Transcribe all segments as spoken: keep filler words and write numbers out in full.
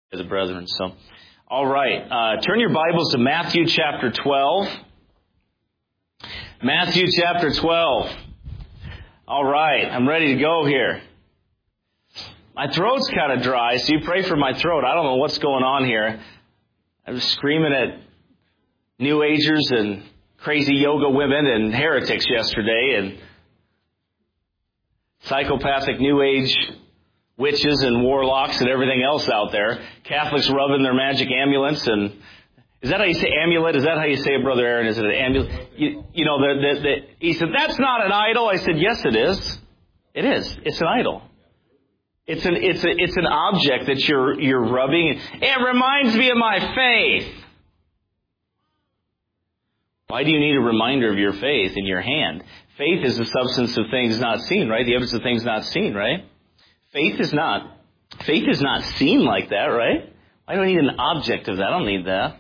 the brethren. So, all right. Uh, turn your Bibles to Matthew chapter twelve. Matthew chapter twelve. All right. I'm ready to go here. My throat's kind of dry, so you pray for my throat. I don't know what's going on here. I was screaming at New Agers and crazy yoga women and heretics yesterday, and psychopathic New Age witches and warlocks and everything else out there. Catholics rubbing their magic amulets, and is that how you say amulet? Is that how you say it, Brother Aaron? Is it an amulet? You, you know, the, the, the, he said, that's not an idol. I said, yes, it is. It is. It's an idol. It's an it's a, it's an object that you're you're rubbing. It reminds me of my faith. Why do you need a reminder of your faith in your hand? Faith is the substance of things not seen, right? The evidence of things not seen, right? Faith is not, faith is not seen like that, right? I don't need an object of that. I don't need that.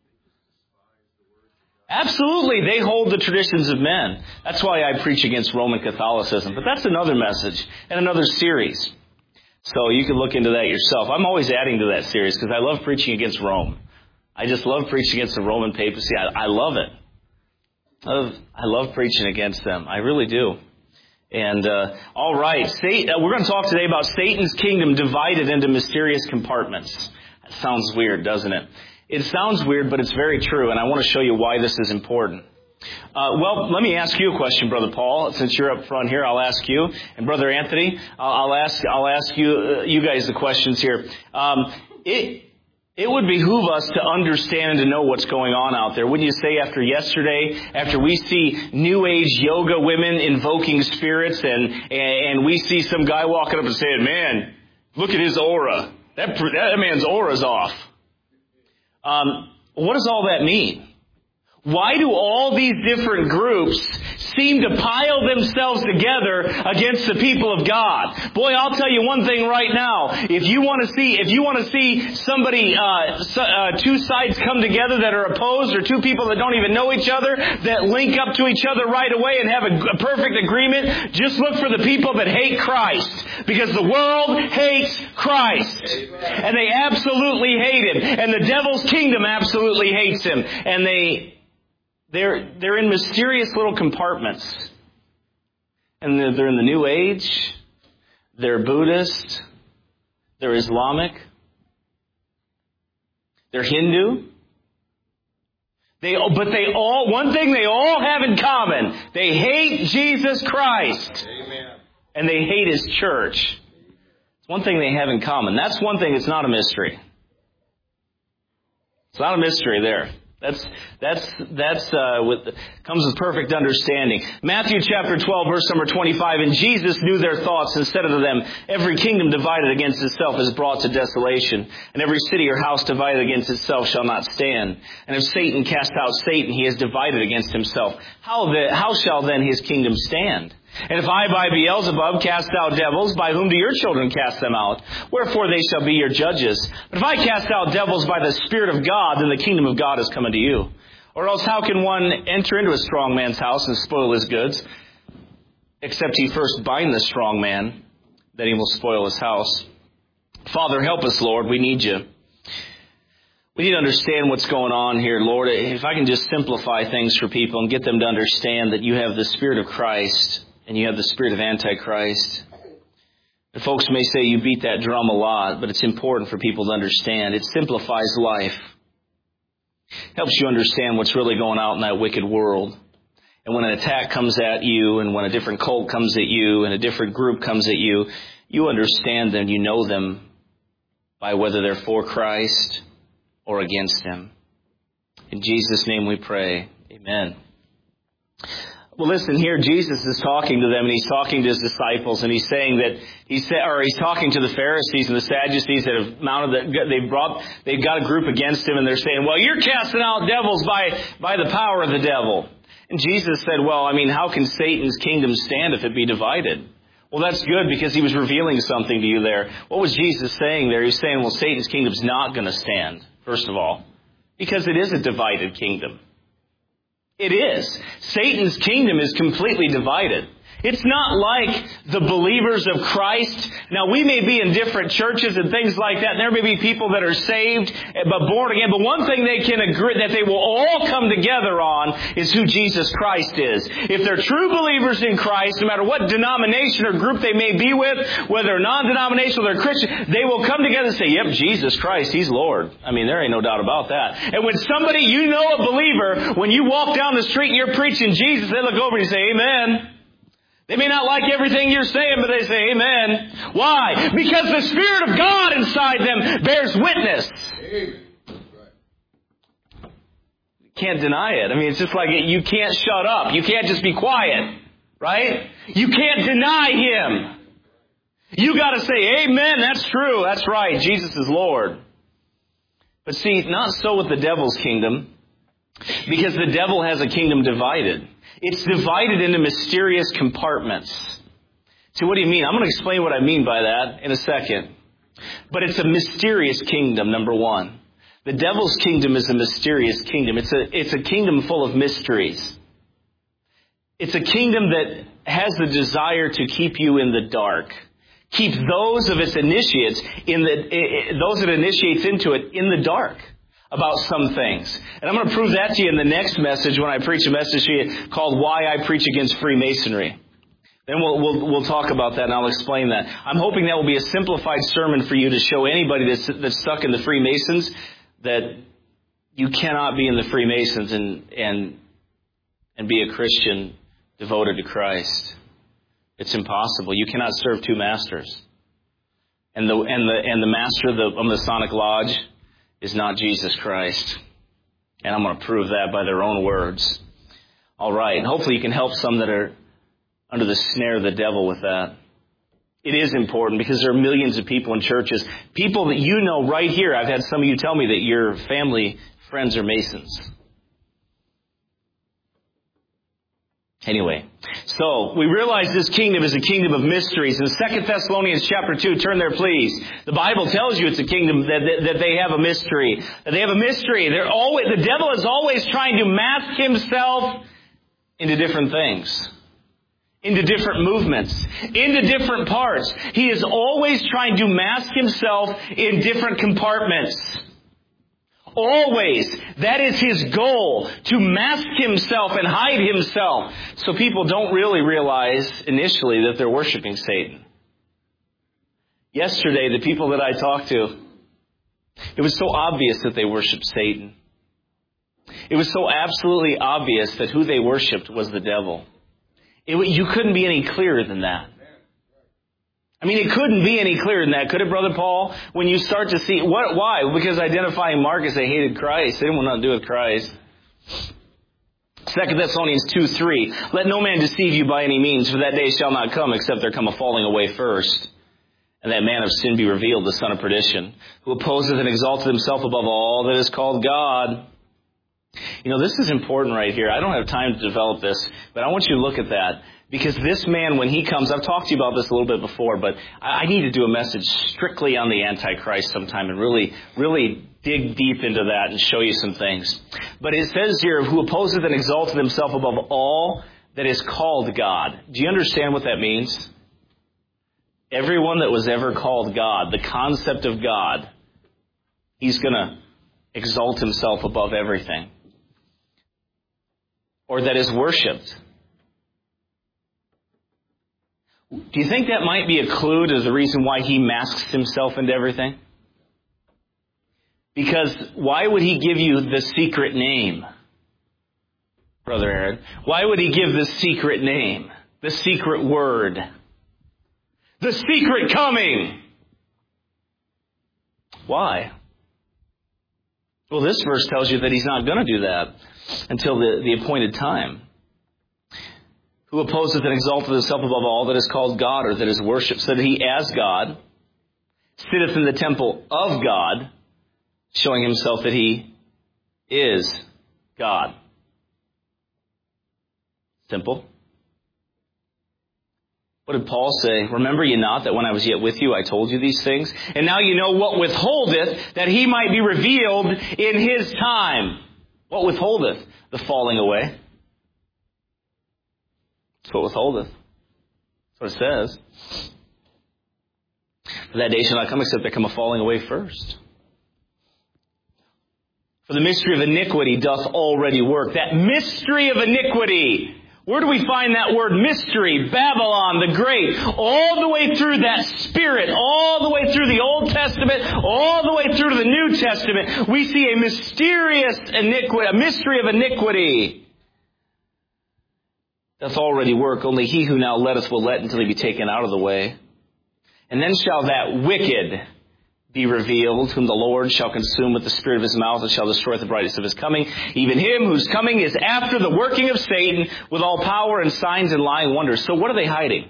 Absolutely, they hold the traditions of men. That's why I preach against Roman Catholicism. But that's another message and another series. So you can look into that yourself. I'm always adding to that series because I love preaching against Rome. I just love preaching against the Roman papacy. I, I love it. I love, I love preaching against them. I really do. And, uh, all right, Satan, uh, we're going to talk today about Satan's kingdom divided into mysterious compartments. That sounds weird, doesn't it? It sounds weird, but it's very true, and I want to show you why this is important. Uh, well, let me ask you a question, Brother Paul. Since you're up front here, I'll ask you. And Brother Anthony, I'll, I'll ask I'll ask you uh, you guys the questions here. Um, it It would behoove us to understand and to know what's going on out there. Wouldn't you say after yesterday, after we see New Age yoga women invoking spirits and, and we see some guy walking up and saying, man, look at his aura. That, that man's aura's off. Um, what does all that mean? Why do all these different groups seem to pile themselves together against the people of God? Boy, I'll tell you one thing right now. If you want to see, if you want to see somebody, uh, so, uh, two sides come together that are opposed, or two people that don't even know each other, that link up to each other right away and have a, a perfect agreement, just look for the people that hate Christ. Because the world hates Christ. And they absolutely hate Him. And the devil's kingdom absolutely hates Him. And they... They're they're in mysterious little compartments. And they're, they're in the New Age. They're Buddhist. They're Islamic. They're Hindu. They but they all one thing they all have in common. They hate Jesus Christ. Amen. And they hate His church. It's one thing they have in common. That's one thing that's not a mystery. It's not a mystery there. That's, that's, that's, uh, with, comes with perfect understanding. Matthew chapter twelve, verse number twenty-five, and Jesus knew their thoughts and said unto them, every kingdom divided against itself is brought to desolation, and every city or house divided against itself shall not stand. And if Satan cast out Satan, he is divided against himself. How the, how shall then his kingdom stand? And if I by Beelzebub cast out devils, by whom do your children cast them out? Wherefore they shall be your judges. But if I cast out devils by the Spirit of God, then the kingdom of God is come unto you. Or else how can one enter into a strong man's house and spoil his goods, except he first bind the strong man, then he will spoil his house. Father, help us, Lord. We need you. We need to understand what's going on here, Lord. If I can just simplify things for people and get them to understand that you have the Spirit of Christ and you have the spirit of Antichrist. And folks may say you beat that drum a lot, but it's important for people to understand. It simplifies life. Helps you understand what's really going on in that wicked world. And when an attack comes at you, and when a different cult comes at you, and a different group comes at you, you understand them, you know them by whether they're for Christ or against Him. In Jesus' name we pray. Amen. Well, listen, here Jesus is talking to them, and He's talking to His disciples, and He's saying that He's or He's talking to the Pharisees and the Sadducees that have mounted. The, they brought, they've got a group against Him, and they're saying, "Well, you're casting out devils by by the power of the devil." And Jesus said, "Well, I mean, how can Satan's kingdom stand if it be divided?" Well, that's good because He was revealing something to you there. What was Jesus saying there? He was saying, "Well, Satan's kingdom's not going to stand. First of all, because it is a divided kingdom." It is. Satan's kingdom is completely divided. It's not like the believers of Christ. Now, we may be in different churches and things like that. There may be people that are saved but born again. But one thing they can agree that they will all come together on is who Jesus Christ is. If they're true believers in Christ, no matter what denomination or group they may be with, whether they're non-denominational, they're Christian, they will come together and say, yep, Jesus Christ, He's Lord. I mean, there ain't no doubt about that. And when somebody, you know a believer, when you walk down the street and you're preaching Jesus, they look over and you say, amen. They may not like everything you're saying, but they say amen. Why? Because the Spirit of God inside them bears witness. Amen. You can't deny it. I mean, it's just like you can't shut up. You can't just be quiet. Right? You can't deny Him. You got to say, amen, that's true. That's right. Jesus is Lord. But see, not so with the devil's kingdom. Because the devil has a kingdom divided. It's divided into mysterious compartments. So what do you mean? I'm going to explain what I mean by that in a second. But it's a mysterious kingdom, number one. The devil's kingdom is a mysterious kingdom. It's a, it's a kingdom full of mysteries. It's a kingdom that has the desire to keep you in the dark. Keep those of its initiates, in the, those it initiates into it, in the dark. About some things. And I'm going to prove that to you in the next message when I preach a message to you called Why I Preach Against Freemasonry. Then we'll, we'll, we'll talk about that and I'll explain that. I'm hoping that will be a simplified sermon for you to show anybody that's, that's stuck in the Freemasons that you cannot be in the Freemasons and, and, and be a Christian devoted to Christ. It's impossible. You cannot serve two masters. And the, and the, and the master of the, of the Masonic Lodge is not Jesus Christ. And I'm going to prove that by their own words. All right. And hopefully you can help some that are under the snare of the devil with that. It is important because there are millions of people in churches. People that you know right here. I've had some of you tell me that your family friends are Masons. Anyway, so we realize this kingdom is a kingdom of mysteries. In Second Thessalonians chapter two, turn there please. The Bible tells you it's a kingdom that, that, that they have a mystery. That they have a mystery. They're always, the devil is always trying to mask himself into different things. Into different movements. Into different parts. He is always trying to mask himself in different compartments. Always. That is his goal, to mask himself and hide himself. So people don't really realize initially that they're worshiping Satan. Yesterday, the people that I talked to, it was so obvious that they worshiped Satan. It was so absolutely obvious that who they worshiped was the devil. It, you couldn't be any clearer than that. I mean, it couldn't be any clearer than that, could it, Brother Paul? When you start to see, what? Why? Because identifying Marcus, they hated Christ. They didn't want nothing to do with Christ. Second Thessalonians two three. Let no man deceive you by any means, for that day shall not come, except there come a falling away first. And that man of sin be revealed, the son of perdition, who opposeth and exalteth himself above all that is called God. You know, this is important right here. I don't have time to develop this, but I want you to look at that. Because this man, when he comes, I've talked to you about this a little bit before, but I need to do a message strictly on the Antichrist sometime and really, really dig deep into that and show you some things. But it says here, who opposeth and exalteth himself above all that is called God. Do you understand what that means? Everyone that was ever called God, the concept of God, he's going to exalt himself above everything. Or that is worshipped. Do you think that might be a clue to the reason why he masks himself into everything? Because why would he give you the secret name, Brother Aaron? Why would he give the secret name, the secret word, the secret coming? Why? Well, this verse tells you that he's not going to do that until the, the appointed time. Who opposeth and exalteth himself above all that is called God or that is worshipped, so that he as God sitteth in the temple of God, showing himself that he is God. Simple. What did Paul say? Remember ye not that when I was yet with you, I told you these things? And now you know what withholdeth, that he might be revealed in his time. What withholdeth? The falling away. That's what withholdeth. That's what it says. For that day shall not come except there come a falling away first. For the mystery of iniquity doth already work. That mystery of iniquity. Where do we find that word mystery? Babylon the Great. All the way through that spirit. All the way through the Old Testament. All the way through to the New Testament. We see a mysterious iniquity. A mystery of iniquity. Doth already work. Only he who now letteth will let until he be taken out of the way. And then shall that wicked be revealed, whom the Lord shall consume with the spirit of his mouth and shall destroy the brightness of his coming. Even him whose coming is after the working of Satan with all power and signs and lying wonders. So what are they hiding?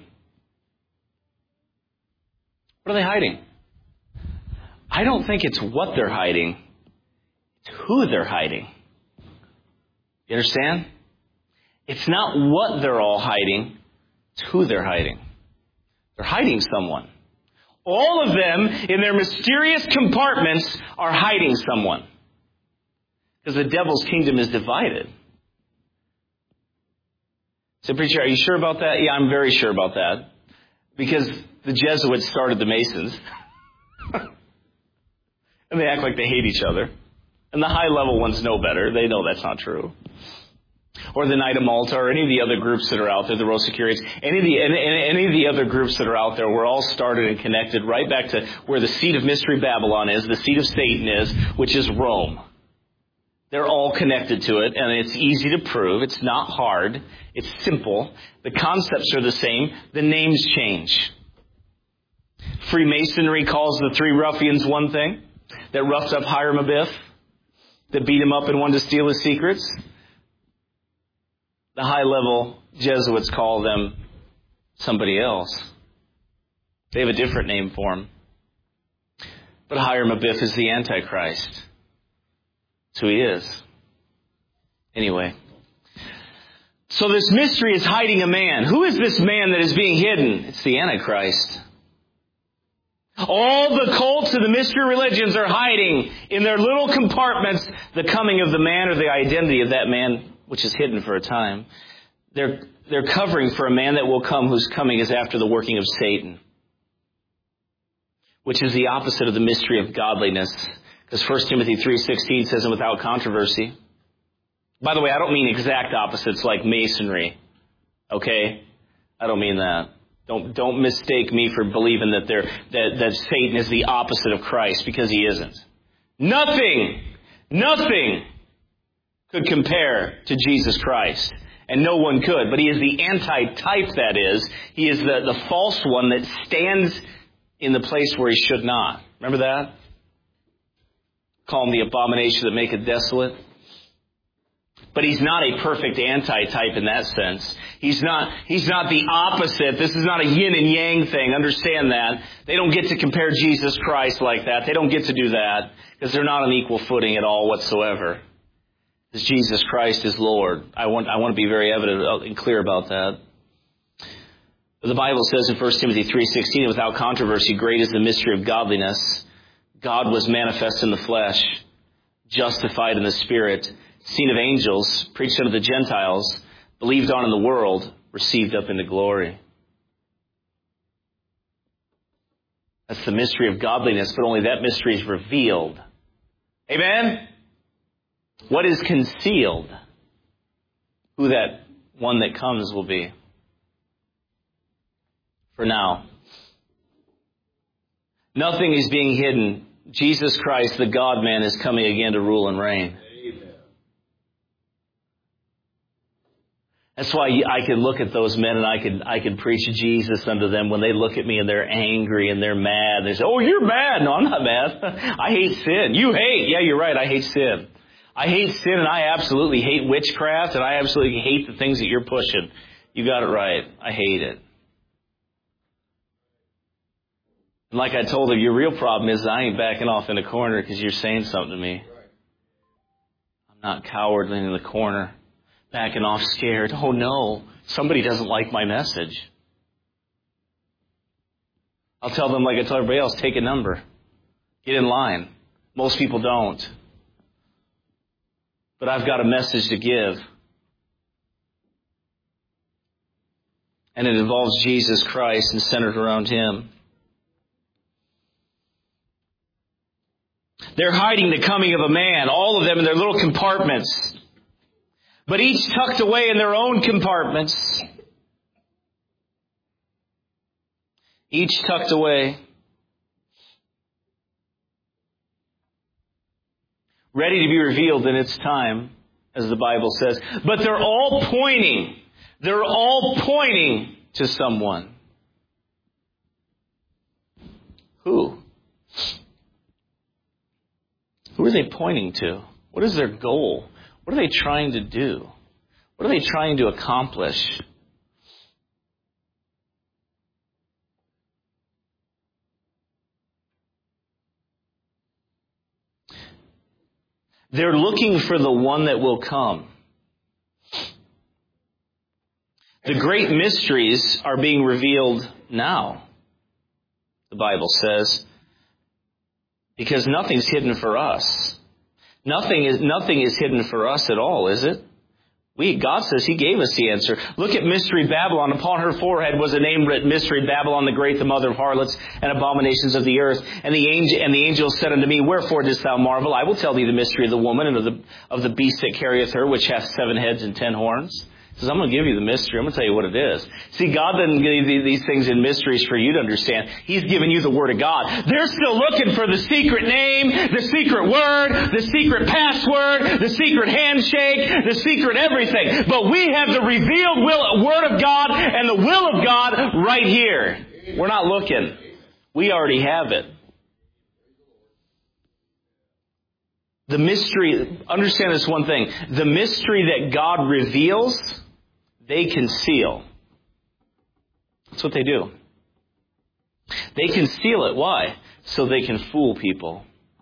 What are they hiding? I don't think it's what they're hiding. It's who they're hiding. You understand? It's not what they're all hiding. It's who they're hiding. They're hiding someone. All of them, in their mysterious compartments, are hiding someone. Because the devil's kingdom is divided. So, preacher, are you sure about that? Yeah, I'm very sure about that. Because the Jesuits started the Masons. And they act like they hate each other. And the high-level ones know better. They know that's not true. Or the Knight of Malta, or any of the other groups that are out there, the Rosicrucians, any of the any, any of the other groups that are out there, were all started and connected right back to where the seat of mystery Babylon is, the seat of Satan is, which is Rome. They're all connected to it, and it's easy to prove. It's not hard. It's simple. The concepts are the same. The names change. Freemasonry calls the three ruffians one thing, that roughed up Hiram Abiff, that beat him up and wanted to steal his secrets. The high-level Jesuits call them somebody else. They have a different name for him. But Hiram Abiff is the Antichrist. That's who he is. Anyway. So this mystery is hiding a man. Who is this man that is being hidden? It's the Antichrist. All the cults and the mystery religions are hiding in their little compartments the coming of the man or the identity of that man, which is hidden for a time. They're, they're covering for a man that will come whose coming is after the working of Satan, which is the opposite of the mystery of godliness. Because First Timothy three sixteen says, and without controversy. By the way, I don't mean exact opposites like Masonry. Okay? I don't mean that. Don't, don't mistake me for believing that, they're, that, that Satan is the opposite of Christ, because he isn't. Nothing, nothing could compare to Jesus Christ. And no one could. But he is the anti-type, that is. He is the, the false one that stands in the place where he should not. Remember that? Call him the abomination that maketh desolate. But he's not a perfect anti-type in that sense. He's not, he's not the opposite. This is not a yin and yang thing. Understand that. They don't get to compare Jesus Christ like that. They don't get to do that. Because they're not on equal footing at all whatsoever. Jesus Christ is Lord. I want, I want to be very evident and clear about that. But the Bible says in First Timothy three sixteen, without controversy, great is the mystery of godliness. God was manifest in the flesh, justified in the Spirit, seen of angels, preached unto the Gentiles, believed on in the world, received up into glory. That's the mystery of godliness, but only that mystery is revealed. Amen? What is concealed? Who that one that comes will be. For now. Nothing is being hidden. Jesus Christ, the God-man, is coming again to rule and reign. Amen. That's why I can look at those men and I can I can preach Jesus unto them when they look at me and they're angry and they're mad. They say, oh, you're mad. No, I'm not mad. I hate sin. You hate. Yeah, you're right. I hate sin. I hate sin, and I absolutely hate witchcraft, and I absolutely hate the things that you're pushing. You got it right. I hate it. And like I told her, your real problem is I ain't backing off in the corner because you're saying something to me. I'm not cowardly in the corner, backing off scared. Oh, no, somebody doesn't like my message. I'll tell them like I tell everybody else, take a number. Get in line. Most people don't. But I've got a message to give. And it involves Jesus Christ and centered around Him. They're hiding the coming of a man, all of them in their little compartments, but each tucked away in their own compartments. Each tucked away. Ready to be revealed in its time, as the Bible says. But they're all pointing. They're all pointing to someone. Who? Who are they pointing to? What is their goal? What are they trying to do? What are they trying to accomplish? They're looking for the one that will come. The great mysteries are being revealed now, the Bible says, because nothing's hidden for us. Nothing is, nothing is hidden for us at all, is it? We, God says He gave us the answer. Look at Mystery Babylon. Upon her forehead was a name written, Mystery Babylon the Great, the mother of harlots and abominations of the earth. And the angel, and the angel said unto me, Wherefore didst thou marvel? I will tell thee the mystery of the woman and of the, of the beast that carrieth her, which hath seven heads and ten horns. He says, I'm going to give you the mystery. I'm going to tell you what it is. See, God doesn't give you these things in mysteries for you to understand. He's given you the Word of God. They're still looking for the secret name, the secret word, the secret password, the secret handshake, the secret everything. But we have the revealed will, Word of God and the will of God right here. We're not looking. We already have it. The mystery, understand this one thing. The mystery that God reveals, they conceal. That's what they do. They conceal it. Why? So they can fool people.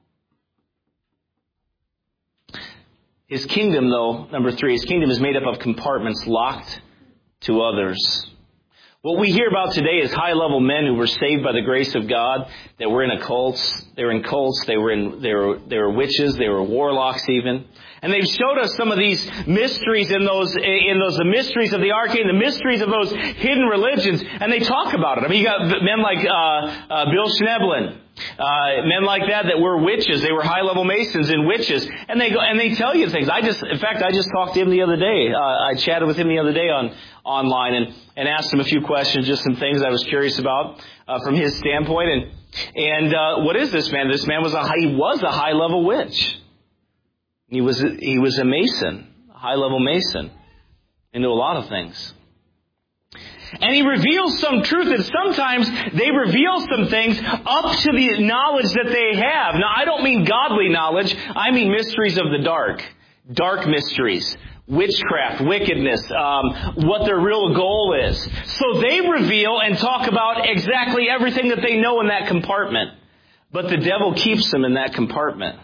His kingdom, though, number three, His kingdom is made up of compartments locked to others. What we hear about today is high-level men who were saved by the grace of God, that were in occults, they were in cults, they were in they were they were witches, they were warlocks even. And they've showed us some of these mysteries in those in those the mysteries of the arcane, the mysteries of those hidden religions, and they talk about it. I mean, you got men like uh, uh, Bill Schneblin. Uh, men like that that were witches. They were high-level masons and witches. And they go, and they tell you things. I just, in fact, I just talked to him the other day. Uh, I chatted with him the other day on, online and, and asked him a few questions, just some things I was curious about, uh, from his standpoint. And, and, uh, what is this man? This man was a, he was a high-level witch. He was, he was a mason, a high-level mason, into a lot of things. And he reveals some truth, and sometimes they reveal some things up to the knowledge that they have. Now, I don't mean godly knowledge. I mean mysteries of the dark. Dark mysteries. Witchcraft, wickedness, um, what their real goal is. So they reveal and talk about exactly everything that they know in that compartment. But the devil keeps them in that compartment.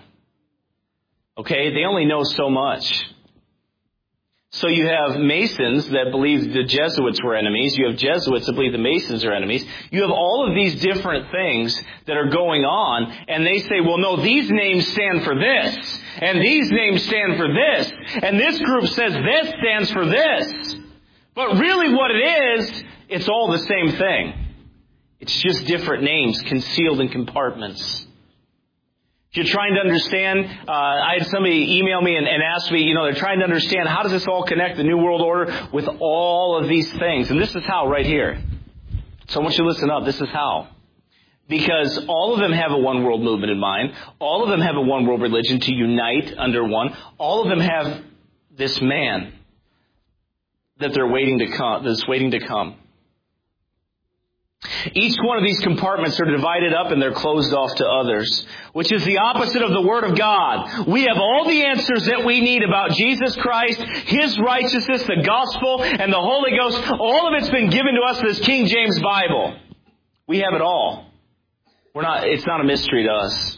Okay? They only know so much. So you have Masons that believe the Jesuits were enemies. You have Jesuits that believe the Masons are enemies. You have all of these different things that are going on, and they say, well, no, these names stand for this, and these names stand for this, and this group says this stands for this. But really what it is, it's all the same thing. It's just different names concealed in compartments. If you're trying to understand, uh, I had somebody email me and, and ask me, you know, they're trying to understand how does this all connect, the New World Order, with all of these things. And this is how right here. So I want you to listen up. This is how. Because all of them have a one world movement in mind. All of them have a one world religion to unite under one. All of them have this man that they're waiting to come, that's waiting to come. Each one of these compartments are divided up and they're closed off to others, which is the opposite of the Word of God. We have all the answers that we need about Jesus Christ, His righteousness, the gospel, and the Holy Ghost. All of it's been given to us in this King James Bible. We have it all. We're not, it's not a mystery to us.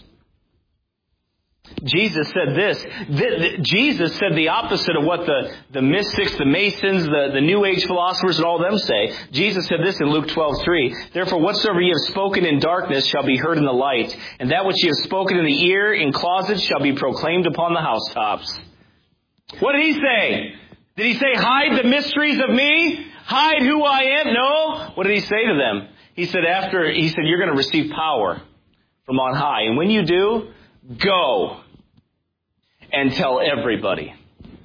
Jesus said this. Jesus said the opposite of what the, the mystics, the Masons, the, the New Age philosophers and all of them say. Jesus said this in Luke twelve three. Therefore, whatsoever ye have spoken in darkness shall be heard in the light. And that which ye have spoken in the ear in closets shall be proclaimed upon the housetops. What did He say? Did He say, hide the mysteries of me? hide who I am? No. What did he say to them? He said, after, he said, you're going to receive power from on high. And when you do, go and tell everybody.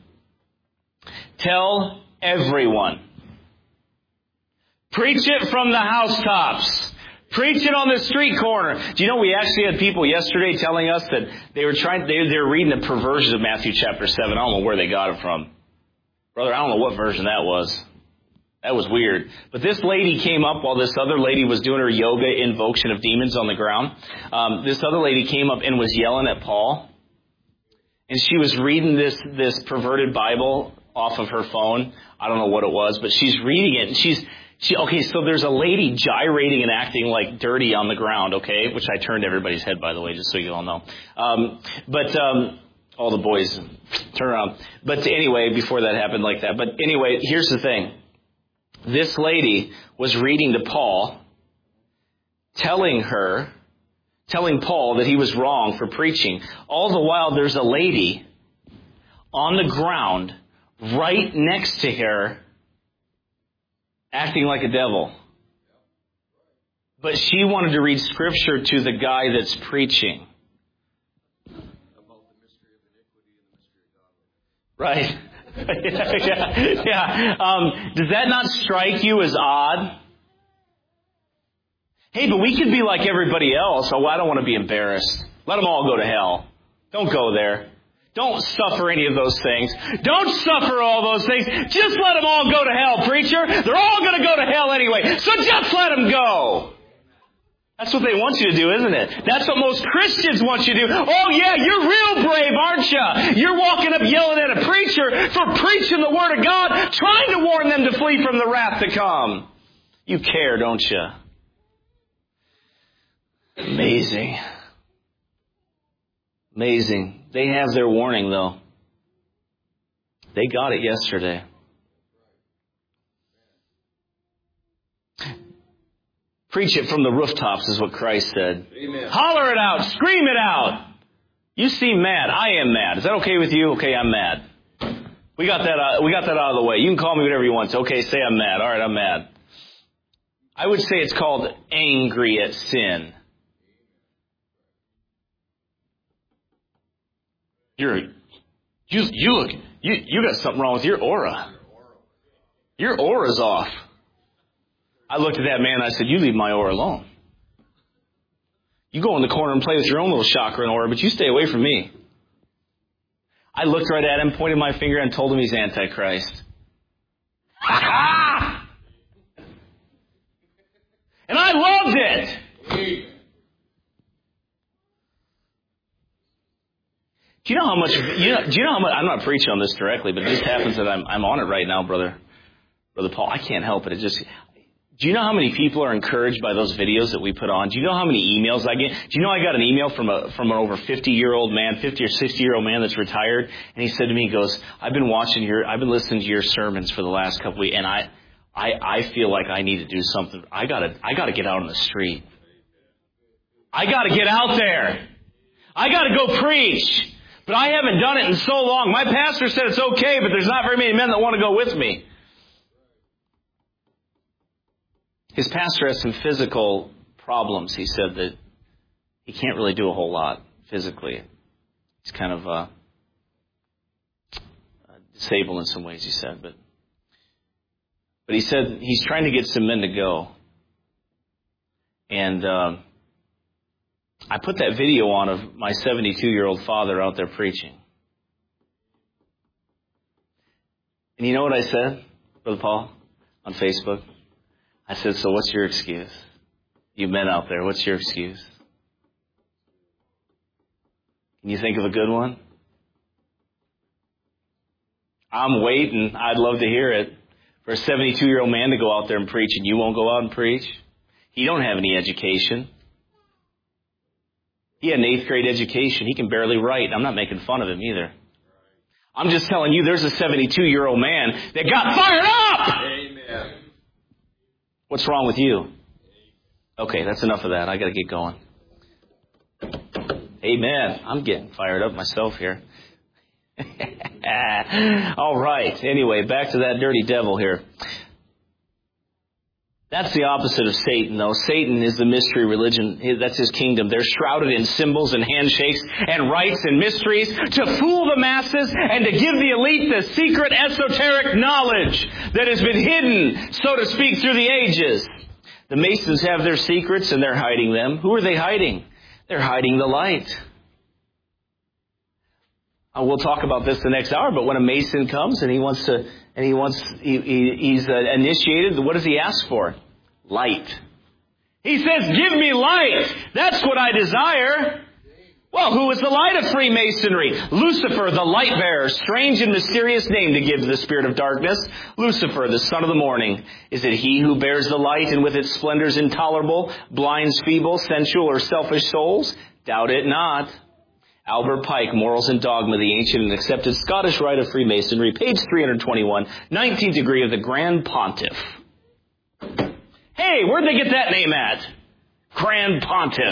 Tell everyone. Preach it from the housetops. Preach it on the street corner. Do you know we actually had people yesterday telling us that they were trying, they, they were reading the perversion of Matthew chapter seven. I don't know where they got it from. Brother, I don't know what version that was. That was weird. But this lady came up while this other lady was doing her yoga invocation of demons on the ground. Um, this other lady came up and was yelling at Paul. And she was reading this, this perverted Bible off of her phone. I don't know what it was, but she's reading it. And she's, she, okay, so there's a lady gyrating and acting like dirty on the ground, okay? Which I turned everybody's head, by the way, just so you all know. Um, but, um, all the boys turn around. But anyway, before that happened like that. But anyway, here's the thing. This lady was reading to Paul, telling her, telling Paul that he was wrong for preaching. All the while, there's a lady on the ground right next to her, acting like a devil. But she wanted to read scripture to the guy that's preaching. Right. yeah, yeah, yeah. Um, does that not strike you as odd? Hey, but we could be like everybody else. Oh, I don't want to be embarrassed. Let them all go to hell. Don't go there. Don't suffer any of those things. Don't suffer all those things. Just let them all go to hell, preacher. They're all going to go to hell anyway. So just let them go. That's what they want you to do, isn't it? That's what most Christians want you to do. Oh yeah, you're real brave, aren't you? You're walking up yelling at a preacher for preaching the Word of God, trying to warn them to flee from the wrath to come. You care, don't you? Amazing. Amazing. They have their warning, though. They got it yesterday. Preach it from the rooftops is what Christ said. Amen. Holler it out. Scream it out. You seem mad. I am mad. Is that okay with you? Okay, I'm mad. We got that out, we got that out of the way. You can call me whatever you want. Okay, say I'm mad. All right, I'm mad. I would say it's called angry at sin. You're, you, you look, you, you got something wrong with your aura. Your aura's off. I looked at that man and I said, you leave my aura alone. You go in the corner and play with your own little chakra and aura, but you stay away from me. I looked right at him, pointed my finger, and told him he's Antichrist. Ha ha! And I loved it. Do you know how much, you know, do you know how much, I'm not preaching on this directly, but it just happens that I'm, I'm on it right now, brother, brother Paul. I can't help it. It just, do you know how many people are encouraged by those videos that we put on? Do you know how many emails I get? Do you know I got an email from a, from an over fifty year old man, fifty or sixty year old man that's retired. And he said to me, he goes, I've been watching your, I've been listening to your sermons for the last couple of weeks, and I, I, I feel like I need to do something. I gotta, I gotta get out on the street. I gotta get out there. I gotta go preach. But I haven't done it in so long. My pastor said it's okay, but there's not very many men that want to go with me. His pastor has some physical problems. He said that he can't really do a whole lot physically. He's kind of uh, disabled in some ways, he said. But, but he said he's trying to get some men to go. And um, I put that video on of my seventy-two-year-old father out there preaching. And you know what I said, Brother Paul, on Facebook? I said, so what's your excuse? You men out there, what's your excuse? Can you think of a good one? I'm waiting. I'd love to hear it. For a seventy-two-year-old man to go out there and preach, and you won't go out and preach? He don't have any education. He had an eighth grade education. He can barely write. I'm not making fun of him either. I'm just telling you, there's a seventy-two-year-old man that got fired up! Amen. What's wrong with you? Okay, that's enough of that. I got to get going. Amen. I'm getting fired up myself here. All right. Anyway, back to that dirty devil here. That's the opposite of Satan, though. Satan is the mystery religion. That's his kingdom. They're shrouded in symbols and handshakes and rites and mysteries to fool the masses and to give the elite the secret esoteric knowledge that has been hidden, so to speak, through the ages. The Masons have their secrets and they're hiding them. Who are they hiding? They're hiding the light. Uh, we'll talk about this the next hour, but when a Mason comes and he wants to, and he wants, he, he, he's uh, initiated, what does he ask for? Light. He says, give me light. That's what I desire. Well, who is the light of Freemasonry? Lucifer, the light bearer. Strange and mysterious name to give to the spirit of darkness. Lucifer, the son of the morning. Is it he who bears the light and with its splendors intolerable, blinds feeble, sensual, or selfish souls? Doubt it not. Albert Pike, Morals and Dogma, the Ancient and Accepted Scottish Rite of Freemasonry, page three hundred twenty-one, nineteenth degree of the Grand Pontiff. Hey, where'd they get that name at? Grand Pontiff.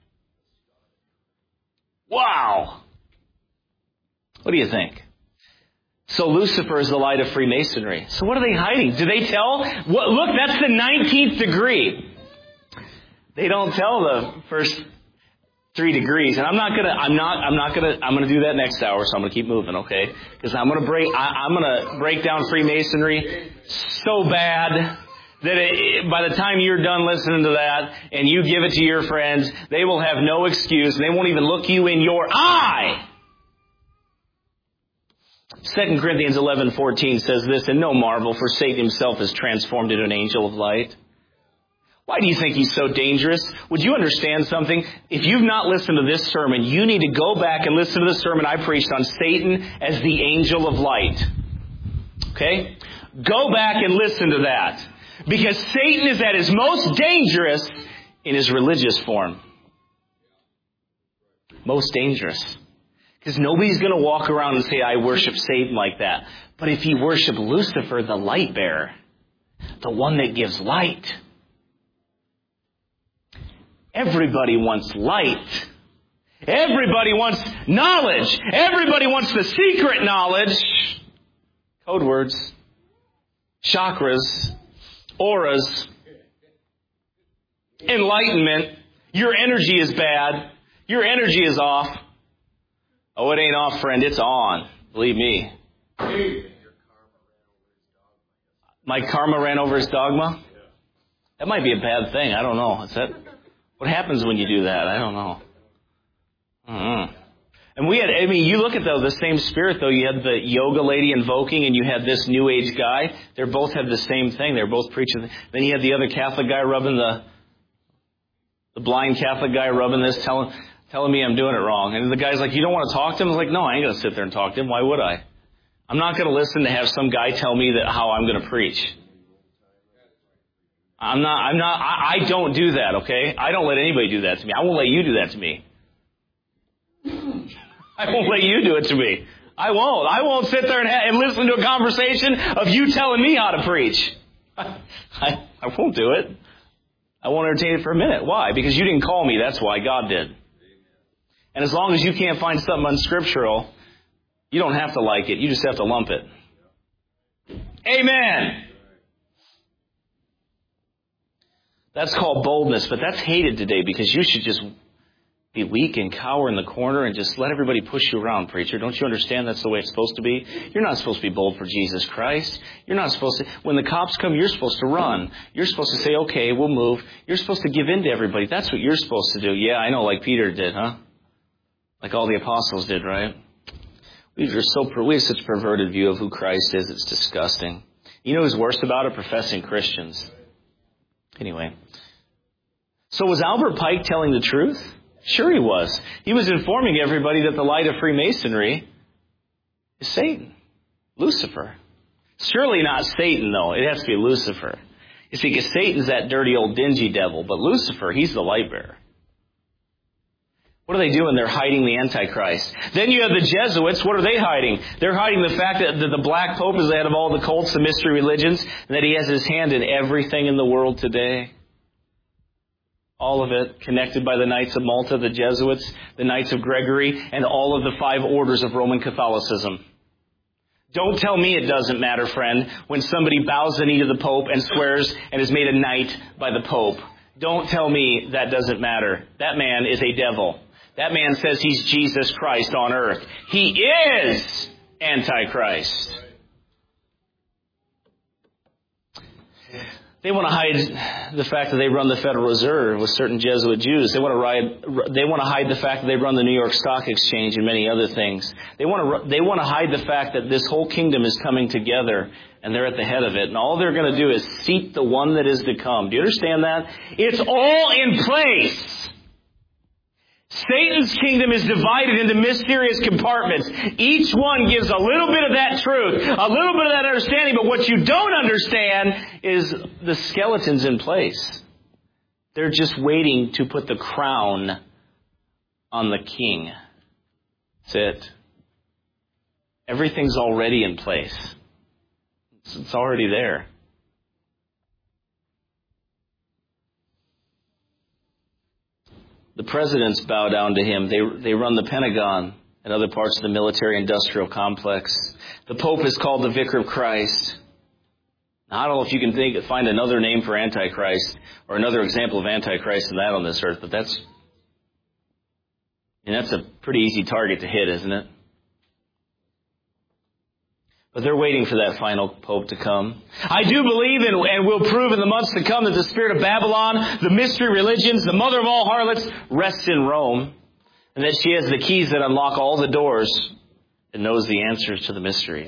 Wow. What do you think? So Lucifer is the light of Freemasonry. So what are they hiding? Do they tell? What, look, that's the nineteenth degree. They don't tell the first three degrees. And I'm not gonna, I'm not, I'm not gonna, I'm gonna do that next hour, so I'm gonna keep moving, okay? Because I'm gonna break, I, I'm gonna break down Freemasonry so bad that it, by the time you're done listening to that and you give it to your friends, they will have no excuse and they won't even look you in your eye. Second Corinthians eleven fourteen says this, and no marvel, for Satan himself is transformed into an angel of light. Why do you think he's so dangerous? Would you understand something? If you've not listened to this sermon, you need to go back and listen to the sermon I preached on Satan as the angel of light. Okay? Go back and listen to that. Because Satan is at his most dangerous in his religious form. Most dangerous. Because nobody's going to walk around and say, I worship Satan like that. But if you worship Lucifer, the light bearer, the one that gives light, everybody wants light. Everybody wants knowledge. Everybody wants the secret knowledge. Code words. Chakras. Auras. Enlightenment. Your energy is bad. Your energy is off. Oh, it ain't off, friend. It's on. Believe me. My karma ran over his dogma? That might be a bad thing. I don't know. Is that... What happens when you do that? I don't know. Mm-hmm. And we had, I mean, you look at though, the same spirit though. You had the yoga lady invoking and you had this New Age guy. They both had the same thing. They're both preaching. Then you had the other Catholic guy rubbing the, the blind Catholic guy rubbing this, telling, telling me I'm doing it wrong. And the guy's like, you don't want to talk to him? I was like, no, I ain't going to sit there and talk to him. Why would I? I'm not going to listen to have some guy tell me that how I'm going to preach. I'm not, I'm not, I, I don't do that, okay? I don't let anybody do that to me. I won't let you do that to me. I won't let you do it to me. I won't. I won't sit there and, ha- and listen to a conversation of you telling me how to preach. I, I, I won't do it. I won't entertain it for a minute. Why? Because you didn't call me. That's why. God did. And as long as you can't find something unscriptural, you don't have to like it. You just have to lump it. Amen. That's called boldness, but that's hated today because you should just be weak and cower in the corner and just let everybody push you around, preacher. Don't you understand that's the way it's supposed to be? You're not supposed to be bold for Jesus Christ. You're not supposed to... When the cops come, you're supposed to run. You're supposed to say, okay, we'll move. You're supposed to give in to everybody. That's what you're supposed to do. Yeah, I know, like Peter did, huh? Like all the apostles did, right? We are so we have such a perverted view of who Christ is. It's disgusting. You know who's worse about it? Professing Christians. Anyway. So was Albert Pike telling the truth? Sure he was. He was informing everybody that the light of Freemasonry is Satan. Lucifer. Surely not Satan, though. It has to be Lucifer. You see, because Satan's that dirty old dingy devil, but Lucifer, he's the light bearer. What are they doing? They're hiding the Antichrist. Then you have the Jesuits. What are they hiding? They're hiding the fact that the Black Pope is the head of all the cults, the mystery religions, and that he has his hand in everything in the world today. All of it connected by the Knights of Malta, the Jesuits, the Knights of Gregory, and all of the five orders of Roman Catholicism. Don't tell me it doesn't matter, friend, when somebody bows the knee to the Pope and swears and is made a knight by the Pope. Don't tell me that doesn't matter. That man is a devil. That man says he's Jesus Christ on earth. He is Antichrist. They want to hide the fact that they run the Federal Reserve with certain Jesuit Jews. They want to hide, they want to hide the fact that they run the New York Stock Exchange and many other things. They want to, they want to hide the fact that this whole kingdom is coming together and they're at the head of it. And all they're going to do is seek the one that is to come. Do you understand that? It's all in place. Satan's kingdom is divided into mysterious compartments. Each one gives a little bit of that truth, a little bit of that understanding, but what you don't understand is the skeleton's in place. They're just waiting to put the crown on the king. That's it. Everything's already in place. It's already there. The presidents bow down to him. They they run the Pentagon and other parts of the military-industrial complex. The Pope is called the Vicar of Christ. Now, I don't know if you can think find another name for Antichrist or another example of Antichrist than that on this earth, but that's and that's a pretty easy target to hit, isn't it? But they're waiting for that final Pope to come. I do believe and, and will prove in the months to come that the spirit of Babylon, the mystery religions, the mother of all harlots, rests in Rome. And that she has the keys that unlock all the doors and knows the answers to the mysteries.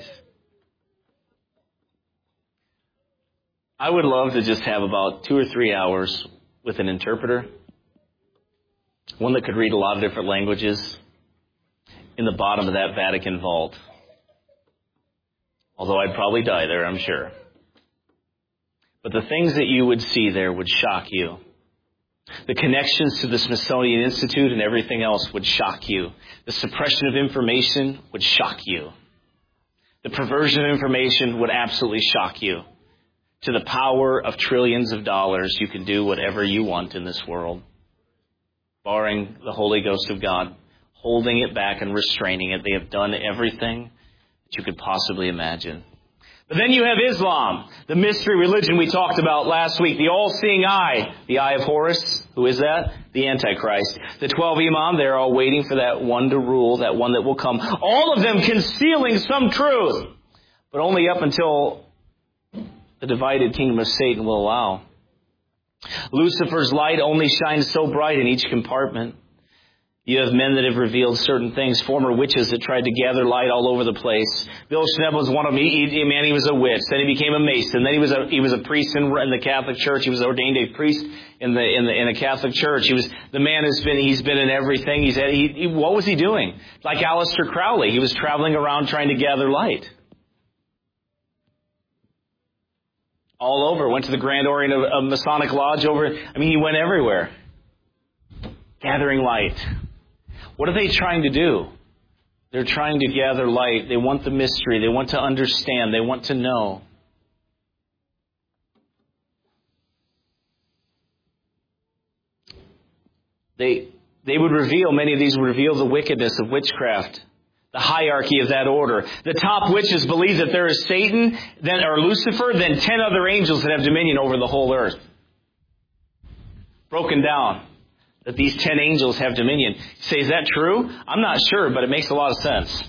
I would love to just have about two or three hours with an interpreter. One that could read a lot of different languages in the bottom of that Vatican vault. Although I'd probably die there, I'm sure. But the things that you would see there would shock you. The connections to the Smithsonian Institute and everything else would shock you. The suppression of information would shock you. The perversion of information would absolutely shock you. To the power of trillions of dollars, you can do whatever you want in this world. Barring the Holy Ghost of God, holding it back and restraining it. They have done everything you could possibly imagine. But then you have Islam, the mystery religion we talked about last week, the all-seeing eye, the eye of Horus. Who is that? The Antichrist. The twelve Imam, they're all waiting for that one to rule, that one that will come. All of them concealing some truth, but only up until the divided kingdom of Satan will allow. Lucifer's light only shines so bright in each compartment. You have men that have revealed certain things, former witches that tried to gather light all over the place. Bill Schnebel was one of them. He, he, man, he was a witch. Then he became a mason. Then he was a he was a priest in, in the Catholic Church. He was ordained a priest in the in the in a Catholic Church. He was the man has been he's been in everything. He's had, he, he what was he doing? Like Aleister Crowley, he was traveling around trying to gather light. All over. Went to the Grand Orient of, of Masonic Lodge. Over. I mean, he went everywhere, gathering light. What are they trying to do? They're trying to gather light. They want the mystery. They want to understand. They want to know. They they would reveal, many of these would reveal the wickedness of witchcraft, the hierarchy of that order. The top witches believe that there is Satan, then or Lucifer, then ten other angels that have dominion over the whole earth. Broken down. That these ten angels have dominion. You say, is that true? I'm not sure, but it makes a lot of sense.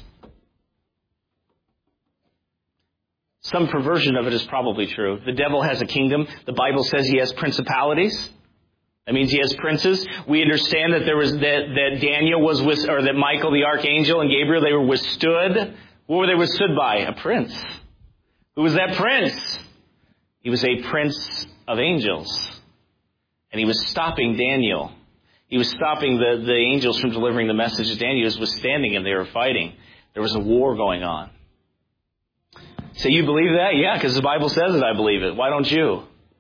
Some perversion of it is probably true. The devil has a kingdom. The Bible says he has principalities. That means he has princes. We understand that there was that, that Daniel was with, or that Michael the archangel and Gabriel, they were withstood. What were they withstood by? A prince. Who was that prince? He was a prince of angels. And he was stopping Daniel. He was stopping the, the angels from delivering the message to Daniel. He was withstanding him. They were fighting. There was a war going on. So you believe that? Yeah, because the Bible says it, I believe it. Why don't you?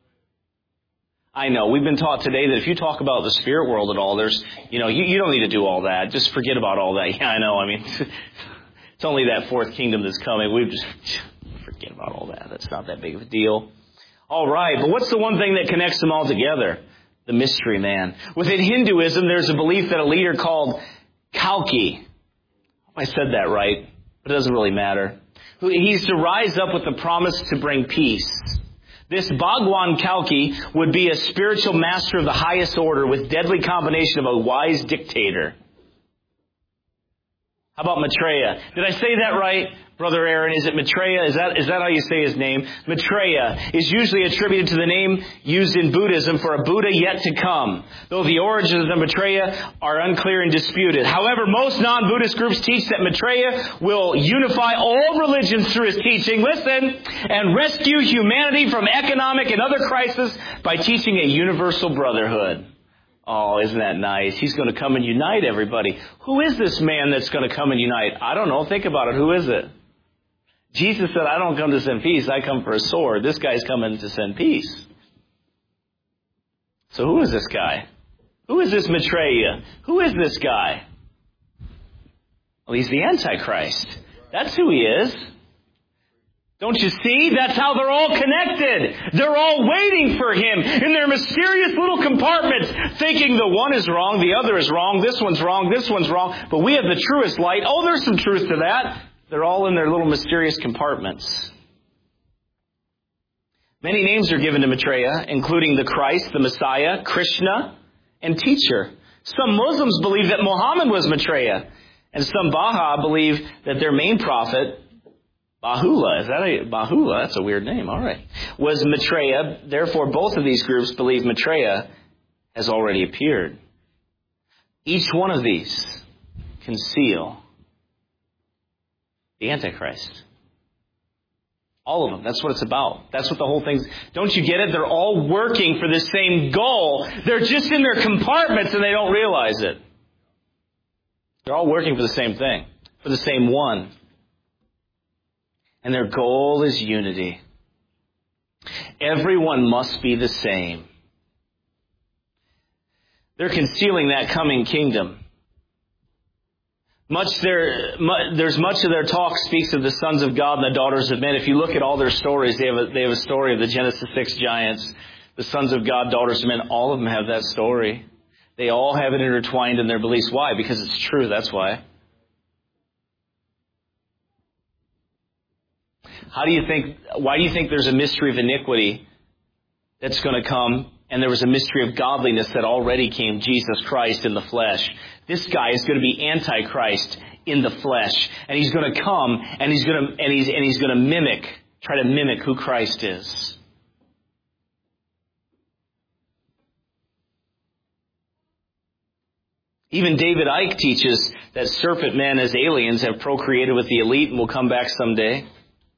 I know. We've been taught today that if you talk about the spirit world at all, there's, you know, you, you don't need to do all that. Just forget about all that. Yeah, I know. I mean, it's only that fourth kingdom that's coming. We just forget about all that. That's not that big of a deal. All right. But what's the one thing that connects them all together? The mystery man. Within Hinduism, there's a belief that a leader called Kalki, I said that right, but it doesn't really matter. who he's to rise up with the promise to bring peace. This Bhagwan Kalki would be a spiritual master of the highest order with deadly combination of a wise dictator. How about Maitreya? Did I say that right, Brother Aaron? Is it Maitreya? Is that, is that how you say his name? Maitreya is usually attributed to the name used in Buddhism for a Buddha yet to come, though the origins of Maitreya are unclear and disputed. However, most non-Buddhist groups teach that Maitreya will unify all religions through his teaching, listen, and rescue humanity from economic and other crises by teaching a universal brotherhood. Oh, isn't that nice? He's going to come and unite everybody. Who is this man that's going to come and unite? I don't know. Think about it. Who is it? Jesus said, I don't come to send peace. I come for a sword. This guy's coming to send peace. So who is this guy? Who is this Maitreya? Who is this guy? Well, he's the Antichrist. That's who he is. Don't you see? That's how they're all connected. They're all waiting for him in their mysterious little compartments, thinking the one is wrong, the other is wrong, this one's wrong, this one's wrong, but we have the truest light. Oh, there's some truth to that. They're all in their little mysterious compartments. Many names are given to Maitreya, including the Christ, the Messiah, Krishna, and teacher. Some Muslims believe that Muhammad was Maitreya, and some Baha believe that their main prophet, Bahula, is that a, Bahula, that's a weird name, all right, was Maitreya. Therefore, both of these groups believe Maitreya has already appeared. Each one of these conceal the Antichrist. All of them. That's what it's about. That's what the whole thing's... Don't you get it? They're all working for the same goal. They're just in their compartments and they don't realize it. They're all working for the same thing, for the same one. And their goal is unity. Everyone must be the same. They're concealing that coming kingdom. Much their, there's much of their talk speaks of the sons of God and the daughters of men. If you look at all their stories, they have a, they have a story of the Genesis six giants, the sons of God, daughters of men. All of them have that story. They all have it intertwined in their beliefs. Why? Because it's true. That's why. How do you think, why do you think there's a mystery of iniquity that's going to come, and there was a mystery of godliness that already came, Jesus Christ in the flesh? This guy is going to be Antichrist in the flesh, and he's going to come, and he's going to, and he's, and he's going to mimic, try to mimic who Christ is. Even David Icke teaches that serpent men as aliens have procreated with the elite and will come back someday.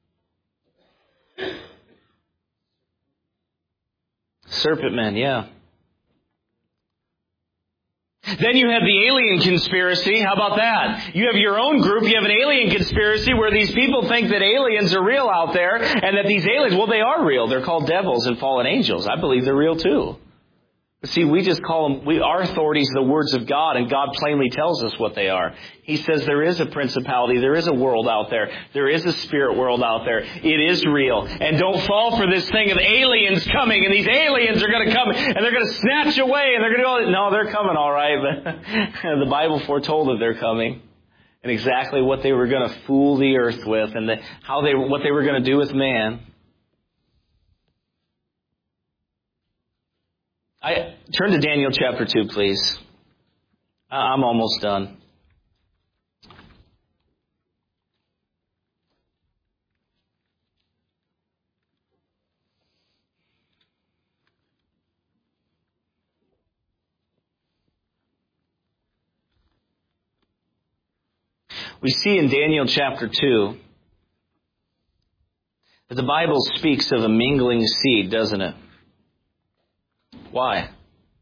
Serpent men, yeah. Then you have the alien conspiracy. How about that? You have your own group. You have an alien conspiracy where these people think that aliens are real out there and that these aliens, well, they are real. They're called devils and fallen angels. I believe they're real too. But see, we just call them, we, our authorities are the words of God, and God plainly tells us what they are. He says there is a principality, there is a world out there, there is a spirit world out there. It is real. And don't fall for this thing of aliens coming, and these aliens are going to come, and they're going to snatch away, and they're going to go, no, they're coming all right, but the Bible foretold that they're coming. And exactly what they were going to fool the earth with, and the, how they, what they were going to do with man. I, turn to Daniel chapter two, please. I'm almost done. We see in Daniel chapter two that the Bible speaks of a mingling seed, doesn't it? Why?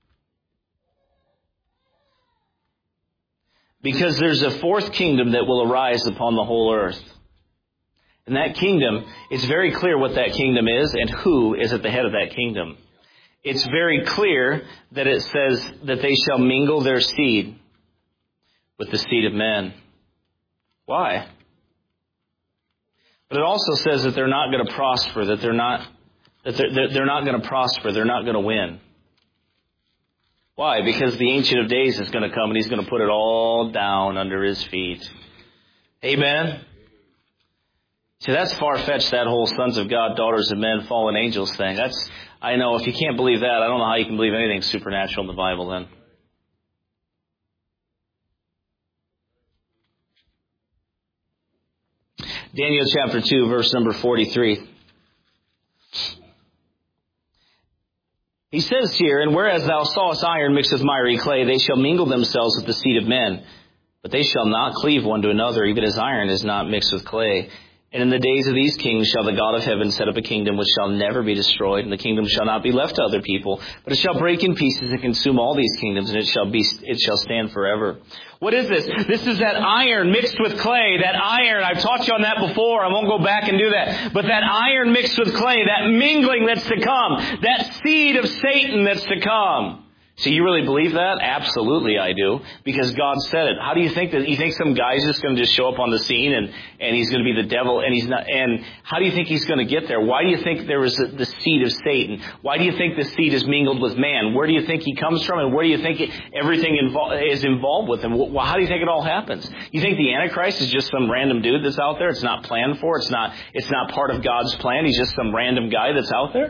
Because there's a fourth kingdom that will arise upon the whole earth. And that kingdom, it's very clear what that kingdom is and who is at the head of that kingdom. It's very clear that it says that they shall mingle their seed with the seed of men. Why? But it also says that they're not going to prosper, that they're not, that they're, they're not going to prosper, they're not going to win. Why? Because the Ancient of Days is going to come and he's going to put it all down under his feet. Amen? See, that's far-fetched, that whole sons of God, daughters of men, fallen angels thing. That's, I know, if you can't believe that, I don't know how you can believe anything supernatural in the Bible then. Daniel chapter two, verse number forty-three. He says here, and whereas thou sawest iron mixed with miry clay, they shall mingle themselves with the seed of men. But they shall not cleave one to another, even as iron is not mixed with clay. And in the days of these kings shall the God of heaven set up a kingdom which shall never be destroyed, and the kingdom shall not be left to other people, but it shall break in pieces and consume all these kingdoms, and it shall be, it shall stand forever. What is this? This is that iron mixed with clay. That iron, I've taught you on that before. I won't go back and do that. But that iron mixed with clay, that mingling that's to come, that seed of Satan that's to come. So you really believe that? Absolutely I do. Because God said it. How do you think that, you think some guy's just going to just show up on the scene and, and he's going to be the devil and he's not, and how do you think he's going to get there? Why do you think there is the seed of Satan? Why do you think the seed is mingled with man? Where do you think he comes from and where do you think it, everything invo- is involved with him? Well, how do you think it all happens? You think the Antichrist is just some random dude that's out there? It's not planned for. It's not, it's not part of God's plan. He's just some random guy that's out there?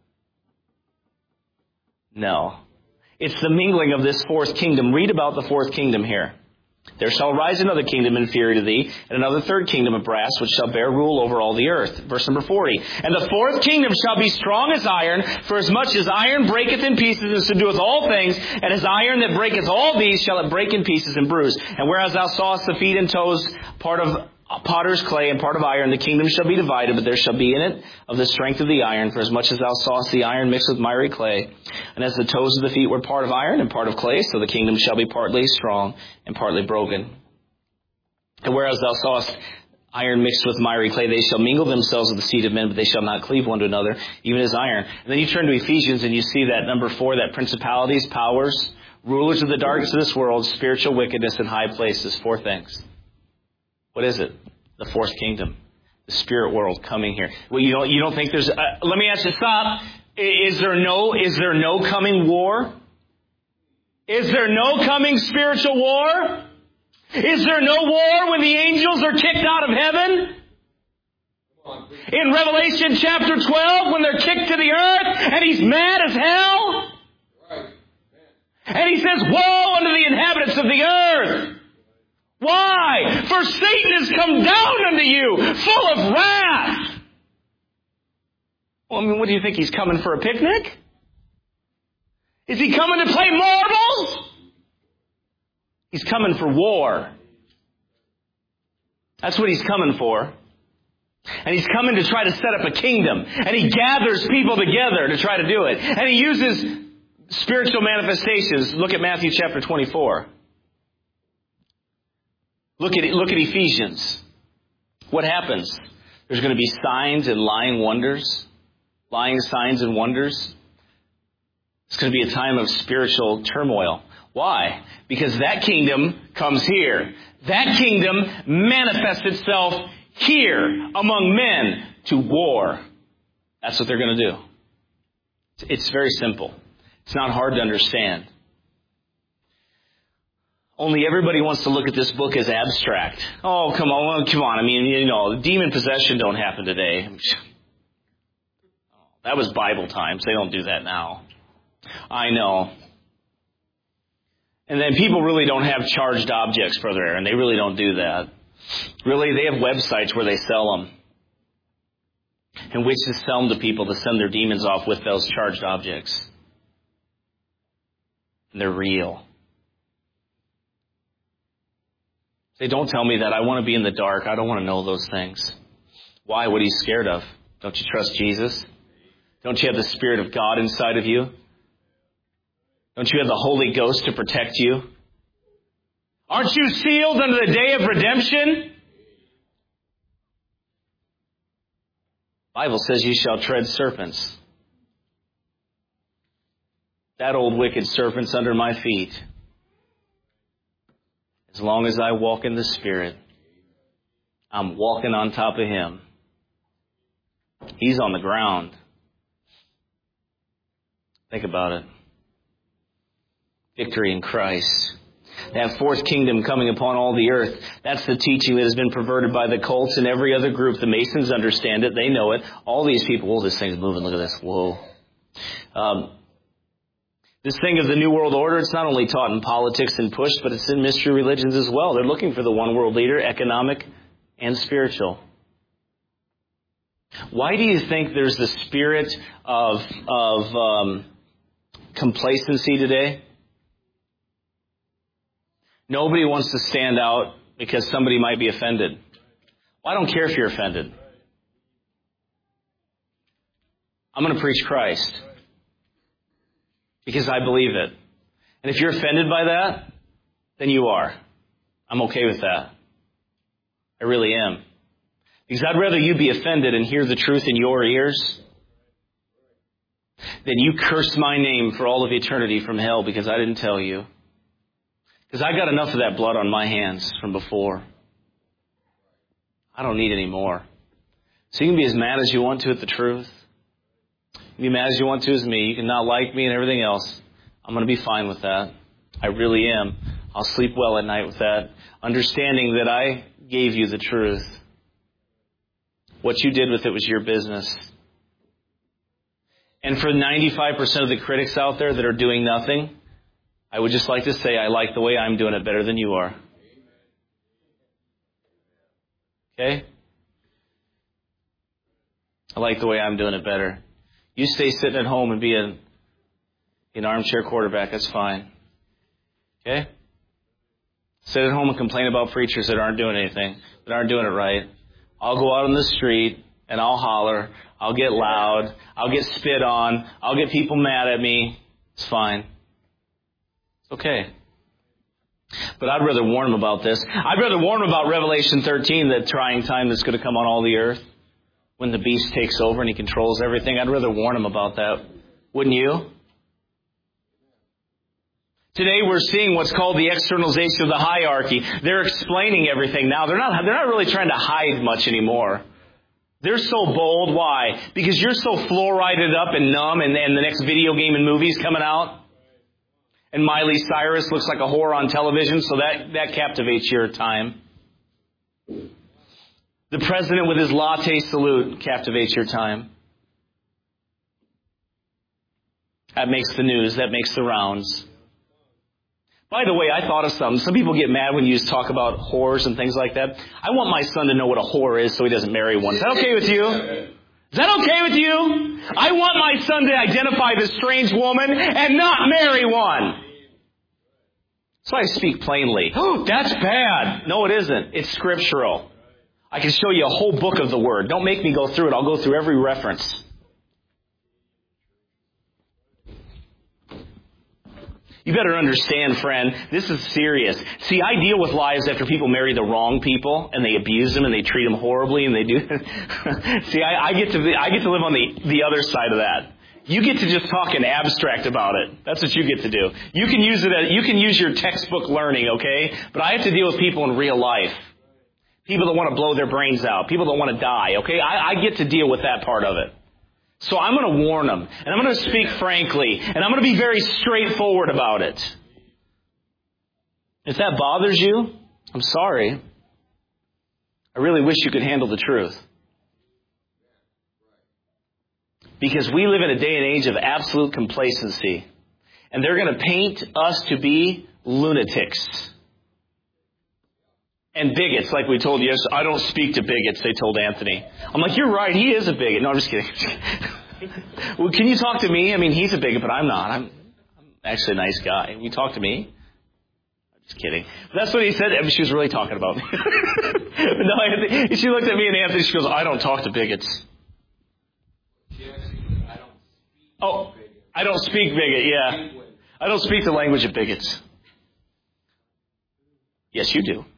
No. It's the mingling of this fourth kingdom. Read about the fourth kingdom here. There shall rise another kingdom inferior to thee, and another third kingdom of brass, which shall bear rule over all the earth. Verse number forty. And the fourth kingdom shall be strong as iron, for as much as iron breaketh in pieces and subdueth all things, and as iron that breaketh all these shall it break in pieces and bruise. And whereas thou sawest the feet and toes, part of potter's clay and part of iron, the kingdom shall be divided, but there shall be in it of the strength of the iron, for as much as thou sawest the iron mixed with miry clay. And as the toes of the feet were part of iron and part of clay, so the kingdom shall be partly strong and partly broken. And whereas thou sawest iron mixed with miry clay, they shall mingle themselves with the seed of men, but they shall not cleave one to another, even as iron. And then you turn to Ephesians and you see that number four, that principalities, powers, rulers of the darkness of this world, spiritual wickedness in high places. Four things. What is it? The fourth kingdom. The spirit world coming here. Well, you don't, you don't think there's... Uh, let me ask you, stop. Is there no, is there no coming war? Is there no coming spiritual war? Is there no war when the angels are kicked out of heaven? In Revelation chapter twelve, when they're kicked to the earth and he's mad as hell? And he says, woe unto the inhabitants of the earth! Why? For Satan has come down unto you, full of wrath. Well, I mean, what do you think? He's coming for a picnic? Is he coming to play marbles? He's coming for war. That's what he's coming for. And he's coming to try to set up a kingdom. And he gathers people together to try to do it. And he uses spiritual manifestations. Look at Matthew chapter twenty-four. Look at look at Ephesians. What happens? There's going to be signs and lying wonders. Lying signs and wonders. It's going to be a time of spiritual turmoil. Why? Because that kingdom comes here. That kingdom manifests itself here among men to war. That's what they're going to do. It's very simple. It's not hard to understand. Only everybody wants to look at this book as abstract. Oh, come on, come on. I mean, you know, demon possession don't happen today. That was Bible times. They don't do that now. I know. And then people really don't have charged objects, Brother Aaron. They really don't do that. Really, they have websites where they sell them. And witches sell them to people to send their demons off with those charged objects. And they're real. Say, don't tell me that. I want to be in the dark. I don't want to know those things. Why? What are you scared of? Don't you trust Jesus? Don't you have the Spirit of God inside of you? Don't you have the Holy Ghost to protect you? Aren't you sealed unto the day of redemption? The Bible says you shall tread serpents. That old wicked serpent's under my feet. As long as I walk in the Spirit, I'm walking on top of Him. He's on the ground. Think about it. Victory in Christ. that fourth kingdom coming upon all the earth. That's the teaching that has been perverted by the cults and every other group. The Masons understand it. They know it. All these people, oh, this thing's moving. Look at this. Whoa. Um, this thing of the New World Order, it's not only taught in politics and pushed, but it's in mystery religions as well. They're looking for the one world leader, economic and spiritual. Why do you think there's the spirit of, of um, complacency today? Nobody wants to stand out because somebody might be offended. Well, I don't care if you're offended. I'm going to preach Christ because I believe it. And if you're offended by that, then you are. I'm okay with that. I really am. Because I'd rather you be offended and hear the truth in your ears than you curse my name for all of eternity from hell because I didn't tell you. Because I got enough of that blood on my hands from before. I don't need any more. So you can be as mad as you want to at the truth. You can be mad as you want to as me. You can not like me and everything else. I'm going to be fine with that. I really am. I'll sleep well at night with that. Understanding that I gave you the truth. What you did with it was your business. And for ninety-five percent of the critics out there that are doing nothing, I would just like to say I like the way I'm doing it better than you are. Okay? I like the way I'm doing it better. You stay sitting at home and be an, an armchair quarterback, that's fine. Okay? Sit at home and complain about preachers that aren't doing anything, that aren't doing it right. I'll go out on the street and I'll holler. I'll get loud. I'll get spit on. I'll get people mad at me. It's fine. It's okay. But I'd rather warn them about this. I'd rather warn them about Revelation thirteen, the trying time that's going to come on all the earth when the beast takes over and he controls everything. I'd rather warn them about that. Wouldn't you? Today we're seeing what's called the externalization of the hierarchy. They're explaining everything now. They're not, they're not really trying to hide much anymore. They're so bold. Why? Because you're so fluorided up and numb and, and the next video game and movies coming out. And Miley Cyrus looks like a whore on television, so that, that captivates your time. The president with his latte salute captivates your time. That makes the news. That makes the rounds. By the way, I thought of something. Some people get mad when you talk about whores and things like that. I want my son to know what a whore is so he doesn't marry one. Is that okay with you? Is that okay with you? I want my son to identify this strange woman and not marry one. So I speak plainly. Oh, that's bad. No, it isn't. It's scriptural. I can show you a whole book of the Word. Don't make me go through it. I'll go through every reference. You better understand, friend, this is serious. See, I deal with lives after people marry the wrong people and they abuse them and they treat them horribly and they do. See, I, I get to I get to live on the, the other side of that. You get to just talk in abstract about it. That's what you get to do. You can use it as, you can use your textbook learning, okay? But I have to deal with people in real life. People that want to blow their brains out. People that want to die, okay? I, I get to deal with that part of it. So I'm going to warn them, and I'm going to speak frankly, and I'm going to be very straightforward about it. If that bothers you, I'm sorry. I really wish you could handle the truth. Because we live in a day and age of absolute complacency, and they're going to paint us to be lunatics. And bigots, like we told you. I don't speak to bigots, they told Anthony. I'm like, you're right, he is a bigot. No, I'm just kidding. Well, can you talk to me? I mean, he's a bigot, but I'm not. I'm, I'm actually a nice guy. Will you talk to me? I'm just kidding. But that's what he said. I mean, she was really talking about me. No, Anthony, she looked at me and Anthony, she goes, I don't talk to bigots. Oh, I don't speak bigot, yeah. I don't speak the language of bigots. Yes, you do.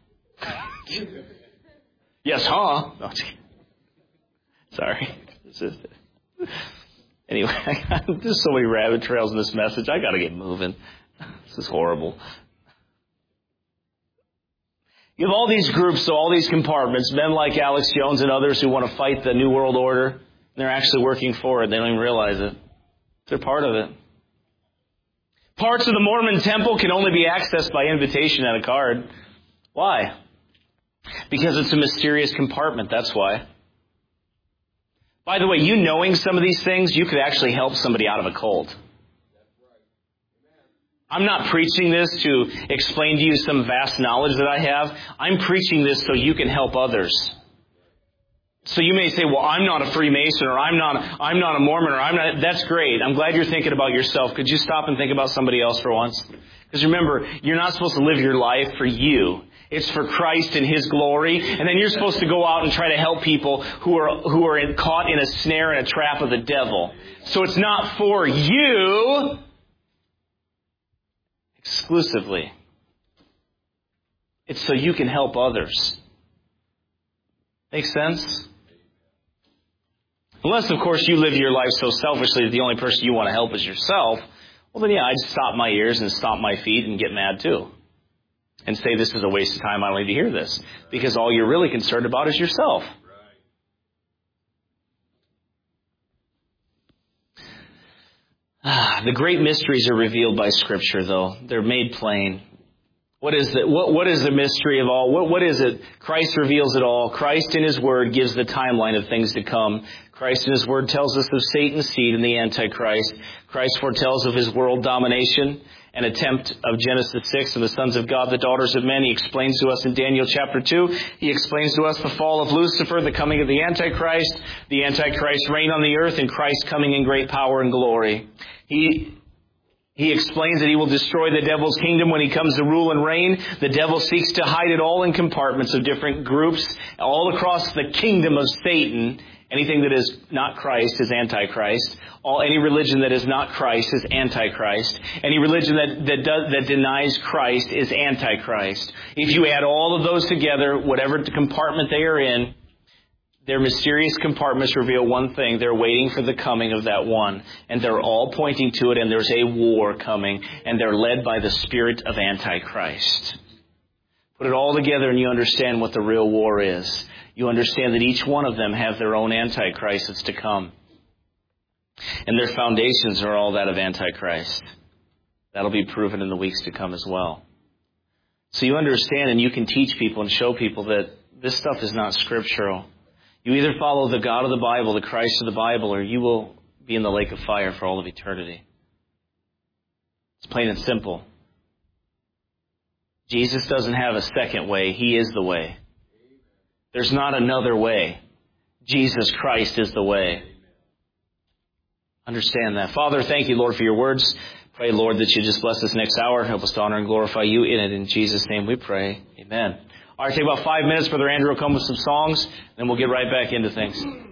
Yes, huh? No, sorry. Anyway, there's so many rabbit trails in this message. I got to get moving. This is horrible. You have all these groups, so all these compartments, men like Alex Jones and others who want to fight the New World Order. And they're actually working for it. They don't even realize it. They're part of it. Parts of the Mormon temple can only be accessed by invitation and a card. Why? Because it's a mysterious compartment, that's why. By the way, you knowing some of these things, you could actually help somebody out of a cult. I'm not preaching this to explain to you some vast knowledge that I have. I'm preaching this so you can help others. So you may say, well, I'm not a Freemason, or I'm not, I'm not a Mormon, or I'm not. That's great. I'm glad you're thinking about yourself. Could you stop and think about somebody else for once? Because remember, you're not supposed to live your life for you. It's for Christ and His glory. And then you're supposed to go out and try to help people who are, who are in, caught in a snare and a trap of the devil. So it's not for you exclusively. It's so you can help others. Make sense? Unless, of course, you live your life so selfishly that the only person you want to help is yourself. Well, then, yeah, I'd stop my ears and stop my feet and get mad, too. And say this is a waste of time. I don't need to hear this. Because all you're really concerned about is yourself. Ah, the great mysteries are revealed by Scripture, though. They're made plain. What is the, what, what is the mystery of all? What, what is it? Christ reveals it all. Christ in His Word gives the timeline of things to come. Christ in His Word tells us of Satan's seed and the Antichrist. Christ foretells of His world domination, an attempt of Genesis six and the sons of God, the daughters of men. He explains to us in Daniel chapter two. He explains to us the fall of Lucifer, the coming of the Antichrist, the Antichrist's reign on the earth, and Christ coming in great power and glory. He He explains that He will destroy the devil's kingdom when He comes to rule and reign. The devil seeks to hide it all in compartments of different groups all across the kingdom of Satan. Anything that is not Christ is Antichrist. All any religion that is not Christ is Antichrist. Any religion that that, does, that denies Christ is Antichrist. If you add all of those together, whatever compartment they are in, their mysterious compartments reveal one thing. They're waiting for the coming of that one. And they're all pointing to it, and there's a war coming. And they're led by the spirit of Antichrist. Put it all together and you understand what the real war is. You understand that each one of them have their own Antichrist that's to come. And their foundations are all that of Antichrist. That'll be proven in the weeks to come as well. So you understand and you can teach people and show people that this stuff is not scriptural. You either follow the God of the Bible, the Christ of the Bible, or you will be in the lake of fire for all of eternity. It's plain and simple. Jesus doesn't have a second way. He is the way. There's not another way. Jesus Christ is the way. Understand that. Father, thank you, Lord, for your words. Pray, Lord, that you just bless this next hour. Help us to honor and glorify you in it. In Jesus' name we pray. Amen. All right, take about five minutes. Brother Andrew will come with some songs, and then we'll get right back into things.